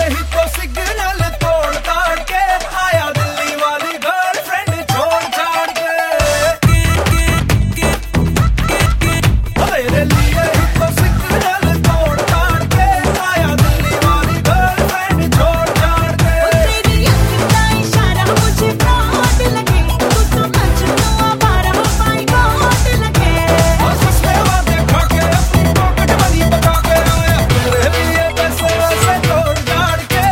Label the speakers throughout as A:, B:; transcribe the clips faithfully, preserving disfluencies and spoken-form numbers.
A: ही तो सिग्नल तोड़ ताड़ के आया दिल्ली वाली गर्लफ्रेंड छोड़ छाड़ के। तेरे लिए ही तो सिग्नल तोड़ ताड़ के आया दिल्ली वाली गर्लफ्रेंड छोड़ छाड़ के।
B: तेरी आँख का इशारा मुझे फ्रॉड लगे, तू तो मजनू आवारा माय गॉड लगे।
A: और सस्ते वादे खा के अपनी पॉकेट मनी बचा के आया तेरे लिए पैसे वैसे तोड़ ताड़ के।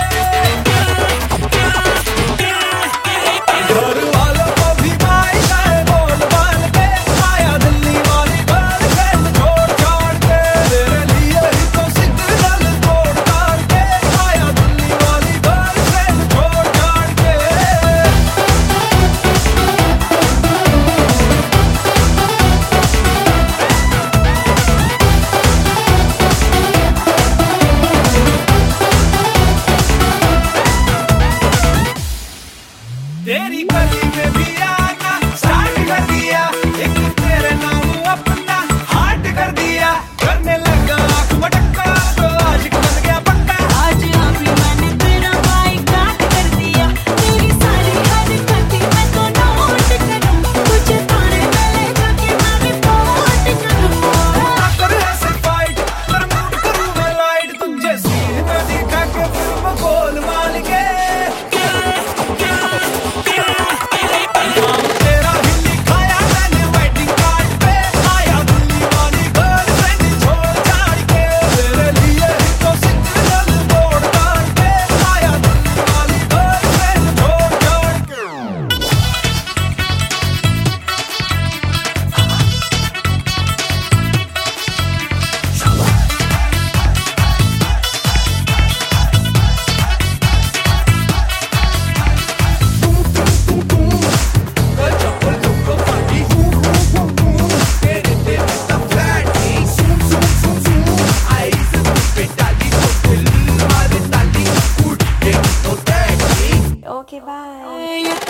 A: घर वालों को भी माई जाए बोल बाल के आया दिल्ली वाली गर्लफ्रेंड छोड़ छाड़ के। तेरे लिए ही तो सिग्नल तोड़ ताड़ के आया दिल्ली वाली गर्लफ्रेंड छोड़ छाड़ के। तेरी गली में भी आना स्टार्ट कर दिया, एक तेरे नाम अपना हार्ट कर दिया। करने लगा आँख मटक्का तो आज बन गया पक्का।
B: आज अभी मैंने तेरा बाइकाट कर दिया, तेरी सारी हरकतें मैं तो नोट करूं, तुझे थाने में ले जाके मैं रिपोर्ट करूं।
A: कर ऐसे फाइट पर मूड करूं मैं लाइट, तुझे सीन दिखा के फिल्म गोल माल के। तेरा ही लिखाया मैंने वेडिंग कार्ड पे आया दिल्ली वाली गर्लफ्रेंड छोड़ छाड़ के। तेरे लिए ही तो सिग्नल तोड़ ताड़ के आया दिल्ली वाली गर्लफ्रेंड छोड़ छाड़ के।
B: Okay, bye.